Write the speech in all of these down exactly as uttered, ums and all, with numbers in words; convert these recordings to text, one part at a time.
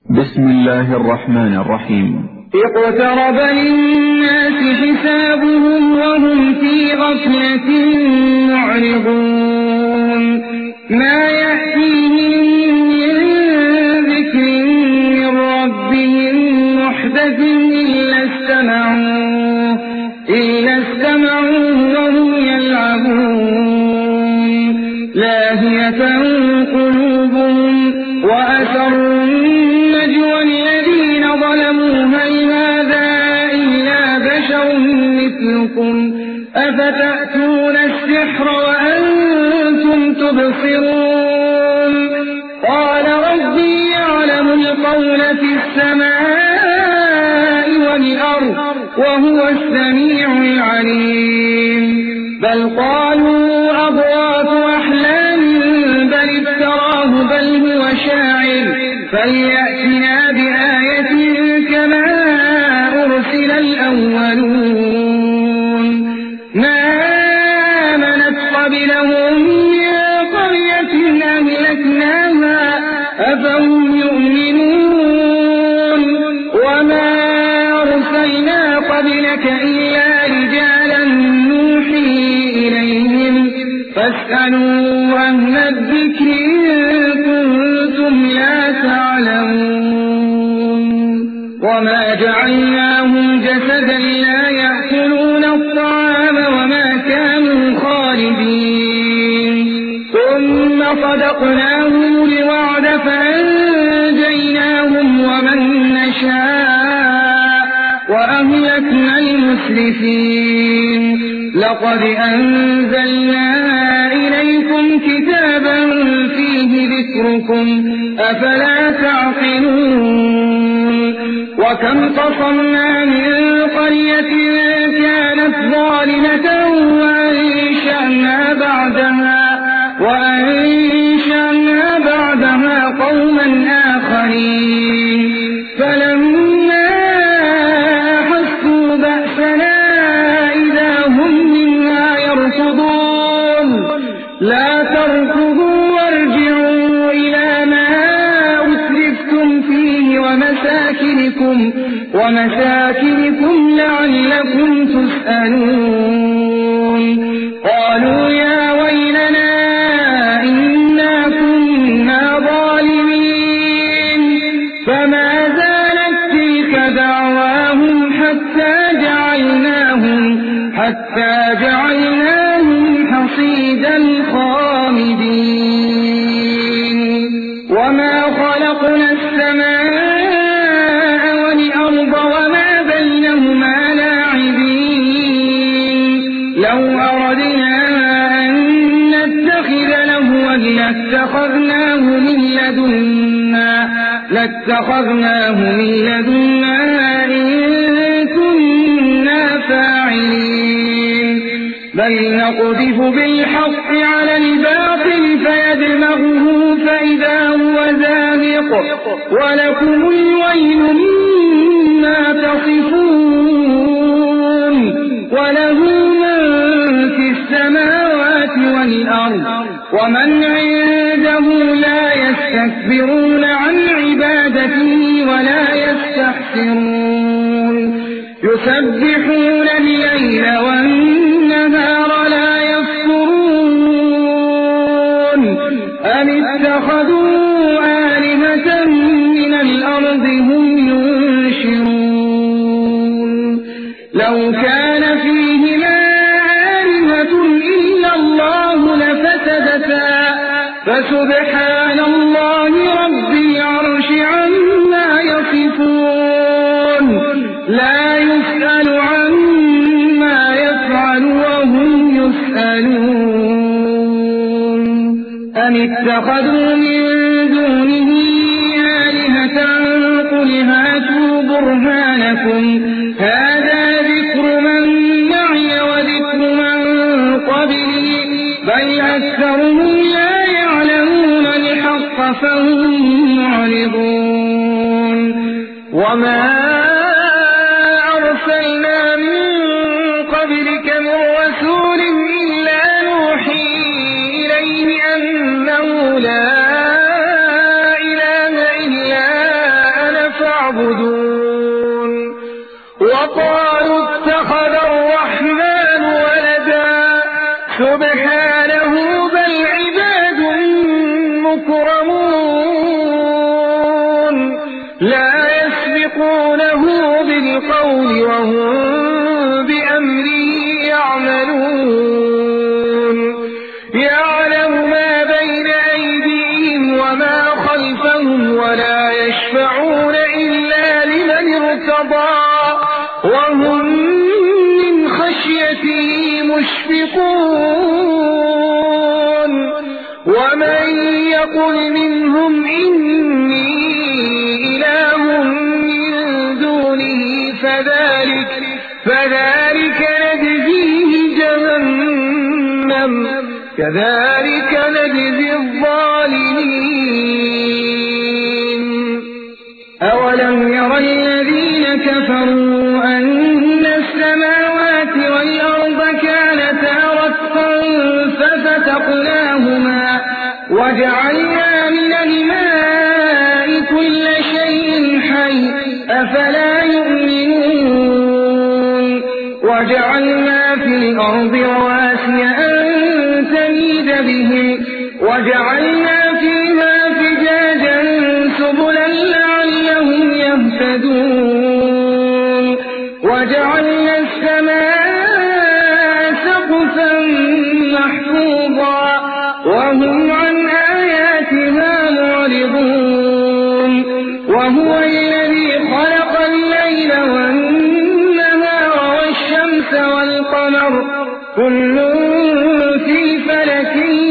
بسم الله الرحمن الرحيم. اقترب للناس حسابهم وهم في غفلة معرضون ما يأتيهم من ذكر من ربهم محدث إلا استمعوه إلا استمعوه وهم يلعبون لاهية قلوبهم وأسروا النجوى الذين ظلموا هل هذا إلا بشر مثلكم أفتأتون السحر وأنتم تبصرون قال ربي يعلم القول في السماء والأرض وهو السميع العليم بل قالوا أضغاث أحلام بل افتراه بل هو شاعر فليأتنا بآية كما أرسل الأولون ما آمنت قبلهم من قرية أهلكناها أفهم يؤمنون وما أرسلنا قبلك إلا رجالا نوحي إليهم فاسألوا أهل الذكر إن كنتم لا تعلمون وما جعلناهم جسدا لا يأكلون الطعام وما كانوا خالدين ثم صدقناهم الوعد فأنجيناهم ومن نشاء وأهلكنا المسرفين لقد أنزلنا إليكم كتابا فيه ذكركم أفلا تعقلون وكم قصمنا من قرية كانت ظالمة وأنشأنا بعدها وأنشأنا بعدها قوما آخرين فلما أحسوا بأسنا إذا هم منها يركضون لا تركضوا وارجعوا إلى ما أسرفتم فيه ومساكنكم ومساكنكم لعلكم تسألون قالوا يا ويلنا إنا كنا ظالمين فما زالت تلك دعواهم حتى جعلناهم حتى جعلناهم حصيدا خامدين وما خلقنا السماء والأرض وما بينهما لاعبين لو أردنا أن نتخذ لهوا لاتخذناه من لدنا لاتخذناه من لدنا إن كنا فاعلين بل نقذف بالحق على الباطل فيدمغه فإذا هو زاهق ولكم الويل مما تصفون وله من في السماوات والأرض ومن عنده لا يستكبرون عن عبادته ولا يستحسرون يسبحون الليل والنهار لا يفترون أم اتخذوا آلهة من الأرض هم ينشرون لو كان فيهما آلهة إلا الله لفسدتا فسبحان الله رب العرش عما يصفون لا يسأل عما يفعل وهم يسألون أم اتخذوا من دونه آلهة قل هاتوا برهانكم هذا ذكر من معي وذكر من قبلي بل أكثرهم لا يعلمون الحق فهم معرضون وما أرسلنا من قبلك من رسول إلا نوحي إليه أنه لا إله إلا تعبدون وقالوا اتخذ الرحمن ولدا سبحانه بل عباد مكرمون لا يسبقونه بالقول وهم بأمره يعملون يعلم ما بين أيديهم وما خلفهم ولا يشفعون إلا لمن ارتضى وهم من خشيته مشفقون ومن يقل منهم إني إله من دونه فذلك, فذلك نجزيه جهنم كذلك نجزي الظالمين أولم ير الذين كفروا أن السماوات والأرض كانتا رتقا ففتقناهما وجعلنا من الماء كل شيء حي أفلا يؤمنون وجعلنا في الأرض رواسي أن تميد بهم وجعلنا فيها فجاجا سبلا لعلهم يهتدون وجعلنا السماء سقفا محفوظا وهم عن آياتها معرضون وهو الذي خلق الليل والنهار والشمس والقمر كل في فلك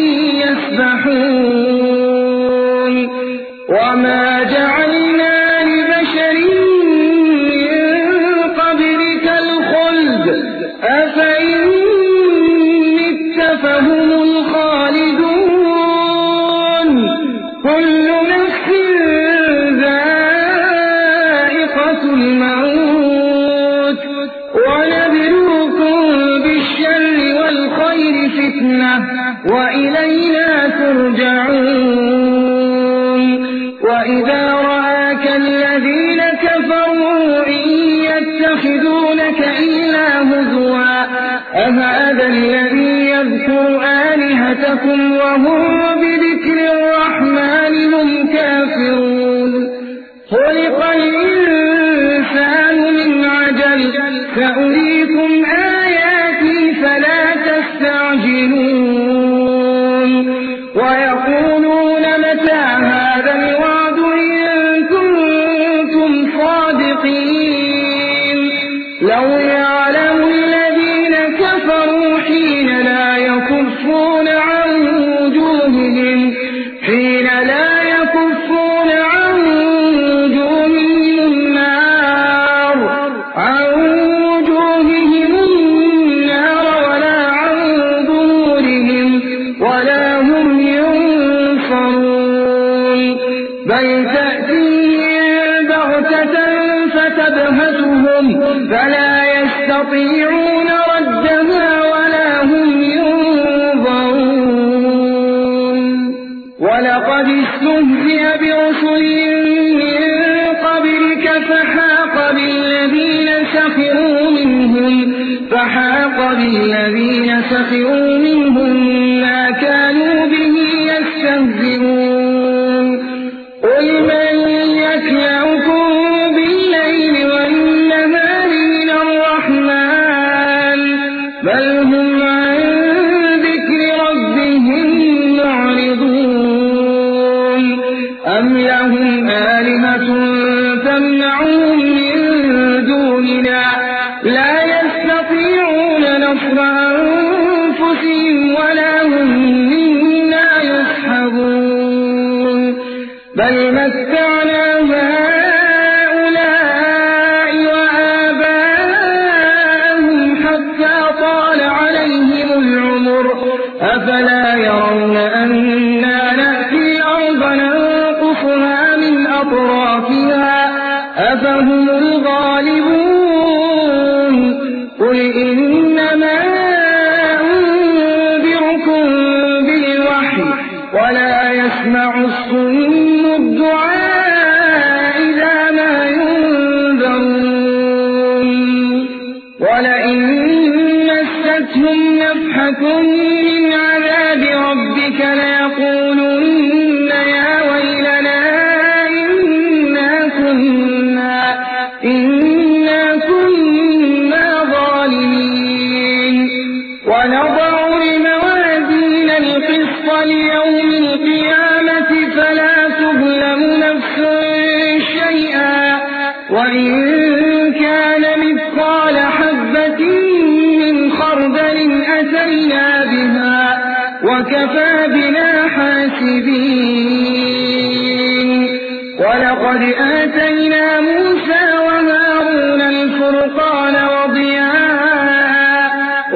يسبحون وما جعلنا لبشر من قبلك الخلد أفإن مت فهم الخالدون كل نفس ذائقة الموت ونبلوكم بالشر والخير فتنة وإلينا ترجعون وإذا رآك الذين كفروا إن يتخذونك إلا هزوا أهذا الذي يذكر آلهتكم وهم بذكر الرحمن هم كافرون خلق الإنسان من عجل سأريكم آياتي فلا تستعجلون ويقولون متى هذا الوعد إن كنتم صادقين لو يعلم الذين كفروا حين لا يكفون عن وجوههم حين لا يكفون عن وجوههم النار عن وجوههم النار ولا عن ظهورهم ولا هم ينصرون بل تأتيهم بغتة فتبهتهم فلا يستطيعون ردها ولا هم ينظرون ولقد استهزئ برسل من قبلك فحاق بالذين سخروا منهم فحاق بالذين سخروا منهم ما كانوا به يستهزئون قل من يكلؤكم بالليل والنهار من الرحمن بل هم عن ذكر ربهم معرضون أم لهم آلهة تمنعهم من دوننا لا يستطيعون نصر أنفسهم ولا هم منا يصحبون بل متعنا هؤلاء وآباءهم حتى طال عليهم العمر أفلا يرون أنا نأتي الأرض ننقصها من أطرافها أفهم الغالبون قل إنما أنذركم بالوحي ولا يسمع الصم الدعاء إذا ما ينذرون مسكم من عذاب ربك ليقولن يا ويلنا إنا كنا, إنا كنا ظالمين. ونضع الموازين القسط ليوم القيامة فلا تظلم نفس شيئا وإن كان مثقال حبة من خردل أتينا بها وكفى بنا حاسبين. ولقد آتينا موسى وهارون الفرقان وضياء,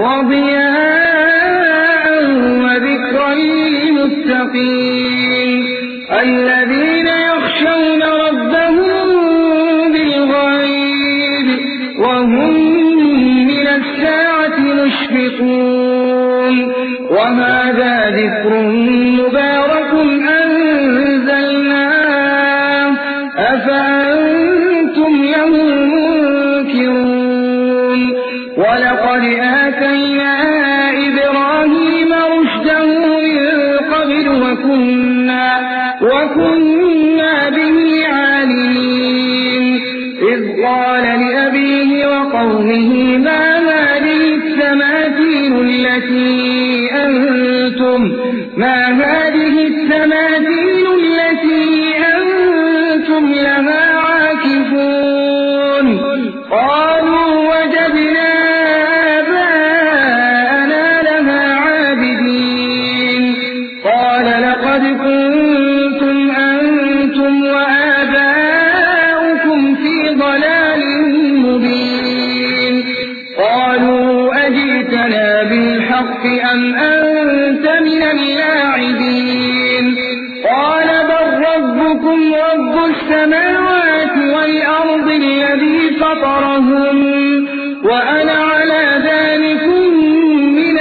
وضياء وذكرا للمتقين الذين يخشون ربهم بالغيب وهم من الساعة مشفقون. وهذا ذكر مبارك أنزلناه أفأنتم له منكرون. ولقد آتينا إبراهيم رشده من قبل وكنا, وكنا به عالمين. إذ قال لأبيه وقومه ما هذه التماثيل التي أنتم, ما هذه التماثيل التي أنتم لها عاكفون. قالوا وجدنا آباءنا لها عابدين. قال لقد كنتم أنتم وآباؤكم في ضلال مبين. قالوا أجئتنا بالحق أم أنت من اللاعبين. قال بل ربكم رب السماوات والأرض الذي فطرهم وأنا على ذلك من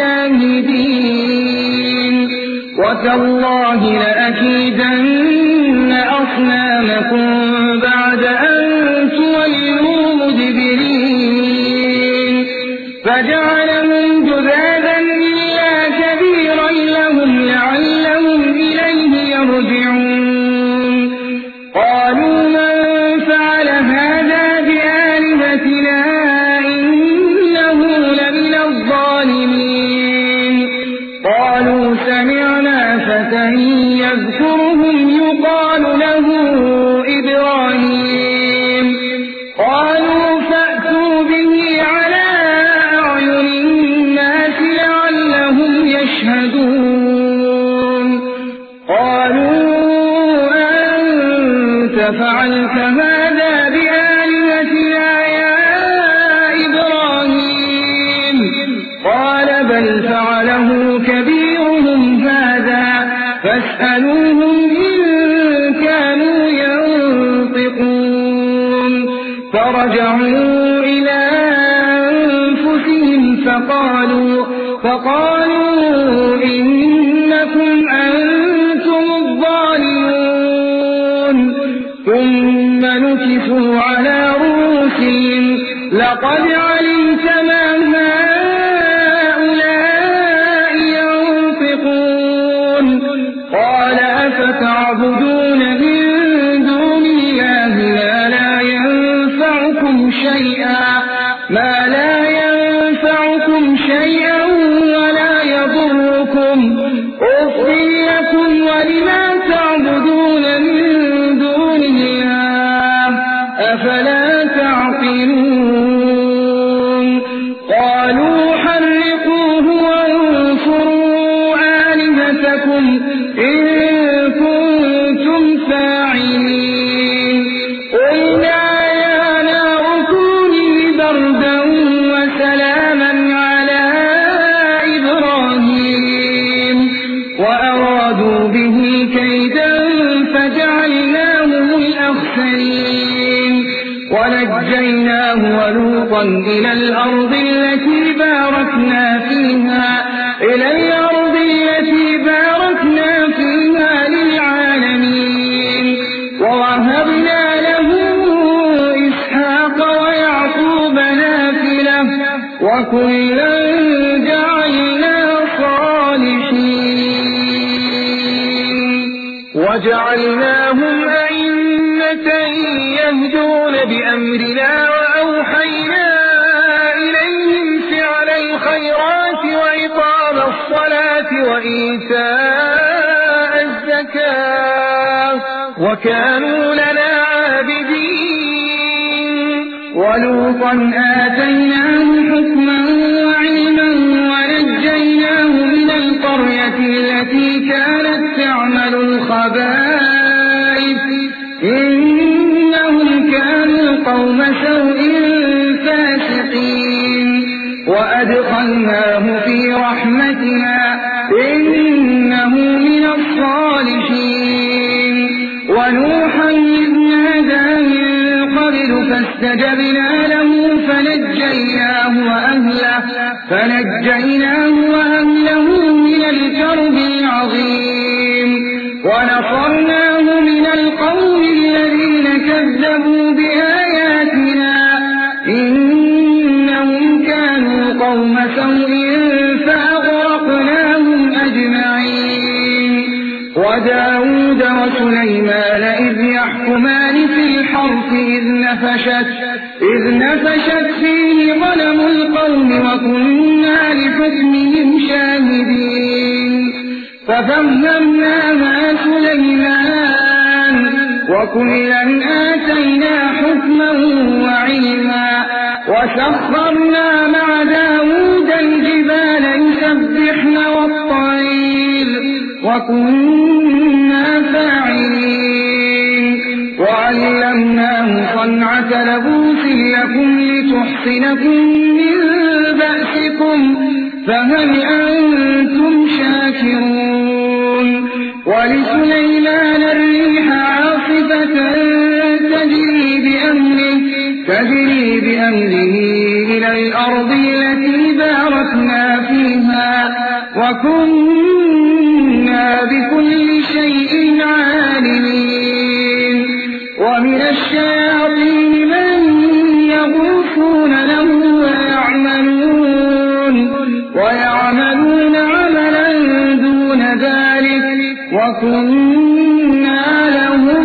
الشاهدين. وتالله لأكيدن أصنامكم بعد أن تولوا مدبرين. فجعلهم جذاذا إلا كبيرا لهم لعلهم إليه يرجعون. قالوا من فعل هذا بآلهتنا إنه لمن الظالمين. قالوا سمعنا فتى يذكرهم يقال له إبراهيم. قالوا فأتوا به على أعين الناس لعلهم يشهدون. قالوا أنت فعلت هذا بآلهتنا يا إبراهيم. قال بل فعله كبيرهم هذا فاسألوهم إن كانوا ينطقون. فرجعوا إلى أنفسهم فقالوا, فقالوا إنكم أنتم الظالمون. ثم نكسوا على رؤوسهم لقد علمت ما هؤلاء ينطقون. قال أفتعبدون من دون الله ما لا ينفعكم شيئا, ما لا ينفعكم شيئا ولا يضركم. أفل لكم ولما تعبدون من دون الله أفلا تعقلون. قالوا حرقوه وانصروا آلهتكم إن كنتم فاعلين. قلنا يا نار كوني بردا وسلاما على إبراهيم. وأرادوا به كيدا فجعلناهم الأخسرين. ونجيناه ولوطا إلى الأرض التي باركنا فيها, إلى الأرض التي باركنا فيها للعالمين. ووهبنا له إسحاق ويعقوب نافلة وكلا جعلنا وجعلناهم أئمة يهدون بأمرنا وأوحينا إليهم فعل الخيرات وإقام الصلاة وإيتاء الزكاة وكانوا لنا عابدين. ولوطا آتيناه حكما وعلما ونجيناه من القرية التي كانت تعمل الخبائث إنهم كانوا قوم سوء فاسقين. وأدخلناه في رحمتنا إنه من الصالحين. ونوحا إذ نادى من قبل فاستجبنا له فنجيناه وأهله, فنجيناه وأهله من الكرب العظيم. ونصرناه من القوم الذين كذبوا بآياتنا إنهم كانوا قوم سوء فأغرقناهم أجمعين. وداود وسليمان إذ يحكمان في الحرث إذ نفشت, إذ نفشت فيه غنم القوم وكنا لحكمهم شاهدين. ففهمناها سليمان وكلا آتينا حكما وعلما. وسخرنا مع داود الجبال يسبحن والطير وكنا فاعلين. وعلمناه صنعة لبوس لكم لتحصنكم من بأسكم فهل أنتم شاكرون. ولسليمان الريح عاصفة تجري بأمره, تجري بأمره إلى الأرض التي باركنا فيها وكنا بكل شيء عالمين. ومن الشياطين من يغوصون له ويعملون, ويعملون عملا دون ذلك وكنا لهم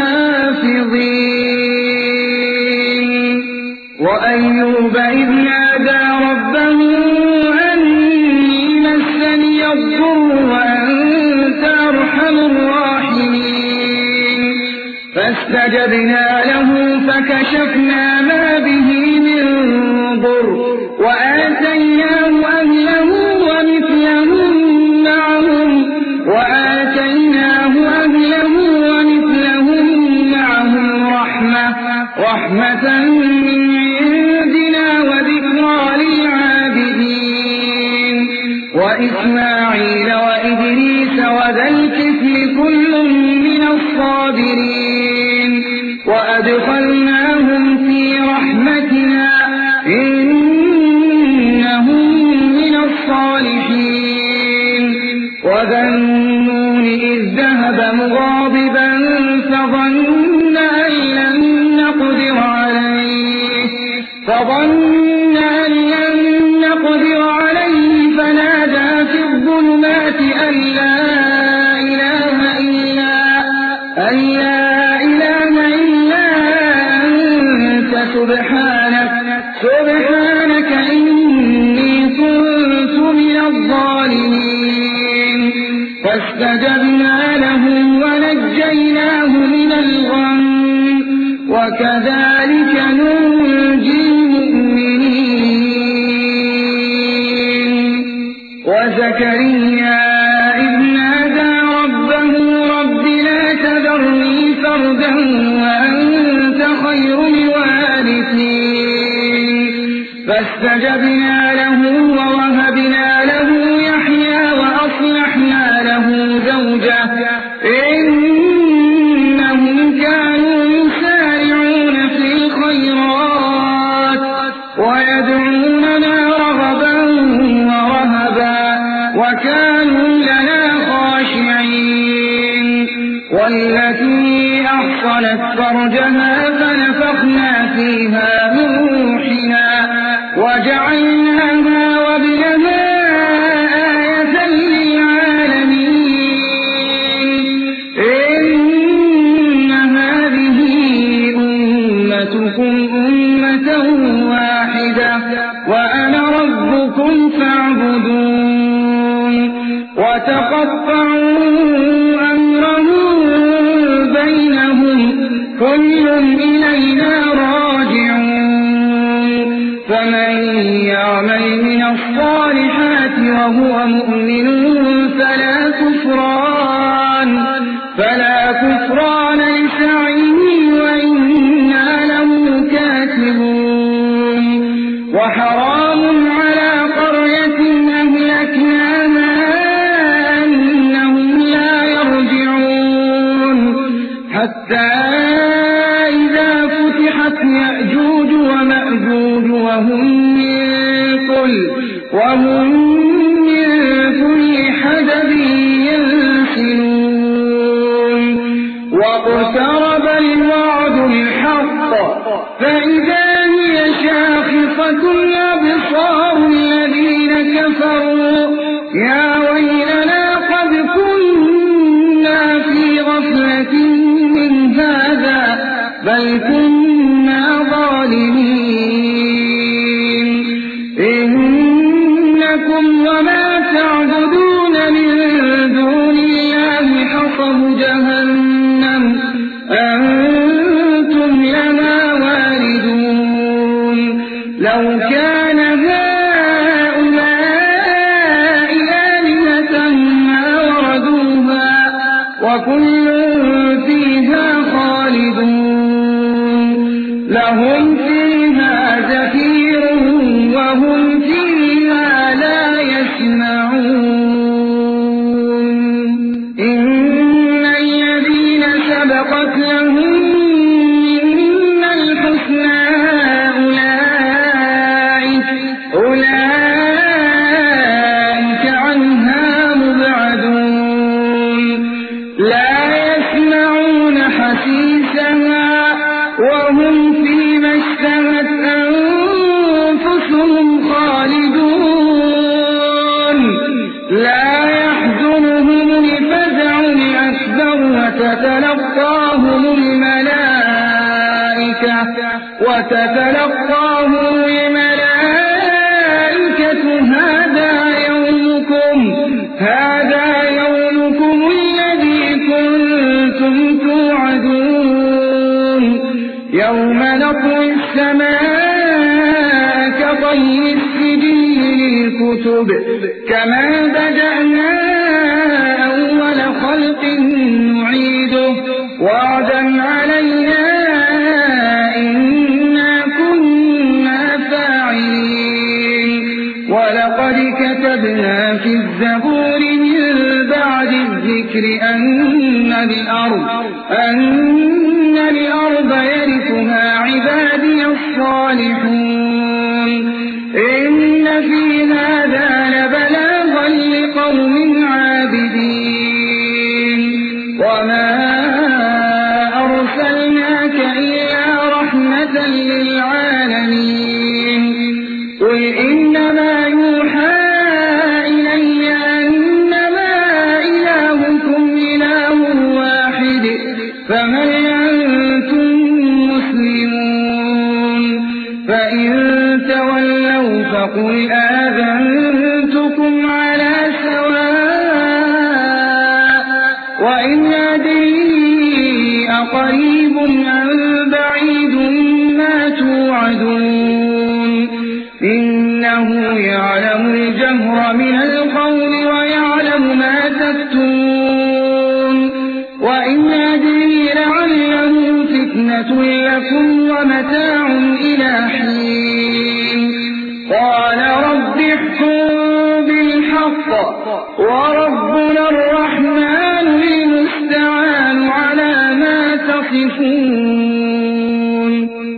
حافظين. وأيوب إذ نادى ربه أني مسني الضر وأنت أرحم الراحمين. فاستجبنا له فكشفنا ما به من ضر وآتيناه أهله ومثلهم معهم, وآتيناه أهله ومثلهم معهم رحمة, رحمة من عندنا وذكرى للعابدين. وإسماعيل وإدريس وذا الكفل كل من الصابرين. وأدخلناهم في رحمتنا إنهم من الصالحين. وذا النون إذ ذهب مغاضبا فظن أن لن نقدر عليه, فظن أن لن نقدر عليه فنادى في الظلمات أن لا إله إلا, أن لا إله إلا أنت سبحانك, سبحانك إني كنت من الظالمين. فاستجبنا له ونجيناه من الغم وكذلك ننجي المؤمنين. وزكريا إذ نادى ربه رب لا تذرني فردا وأنت خير الوارثين. فاستجبنا له ووهبنا له يحيى وأصلحنا له زوجه إنهم كانوا يسارعون في الخيرات ويدعوننا رغبا ورهبا وكانوا لنا خاشعين. والتي أحصنت فرجها فنفخنا فيها من روحنا وجعلناها وابنها آية للعالمين. إن ربكم فاعبدون وتقطعوا أمرهم بينهم كل إلينا راجعون فمن يعمل من الصالحات وهو مؤمن فلا كفران فلا كفران لسعيه وإنا له كاتبون وحرام على قرية أهلكناها أنهم لا يرجعون حتى إذا فتحت يأجوج ومأجوج وهم من كل وهم من كل حدب ينسلون واقترب الوعد الحق فإذا هي شاخصة أبصار الذين كفروا يا ويلنا قد كنا في غفلة من هذا بل كنا ظالمين إنكم وما تعبدون من دون الله حصب جهنم أنتم لها واردون لو كان هؤلاء آلهة ما وردوها وكل فيها خالدون لهم فيها زفير وهم فيها لا يسمعون إن الذين سبقت لهم منا الحسنى أولئك أولئك عنها مبعدون لا يسمعون حسيسها وهم فيما اشتهت أنفسهم خالدون لا يحزنهم الفزع الأكبر وتتلقاهم الملائكة وتتلقاهم الملائكة هذا يومكم هذا يومكم الذي كنتم توعدون يوم نطوي السماء كطي السجل للكتب كما بدأنا أول خلق نعيده وعدا علينا إنا كنا فاعلين ولقد كتبنا في الزبور من بعد الذكر أن الأرض أن الأرض يرثها عبادي الصالحون إن في هذا لبلاغا لقوم عابدين وما أرسلناك إلا رحمة للعالمين قل إنما يوحى إلي أنما إلهكم إله واحد فمن أنتم مسلمون فإن تولوا فقل آذنتكم على سواء وإن أدري أقريب أم بعيد ما توعدون إنه يعلم الجهر من القول ويعلم ما تكتمون وإن أدري لعله فتنة لكم ومتاع إلى حين قال رب احكم بالحق وربنا الرحمن المستعان على ما تصفون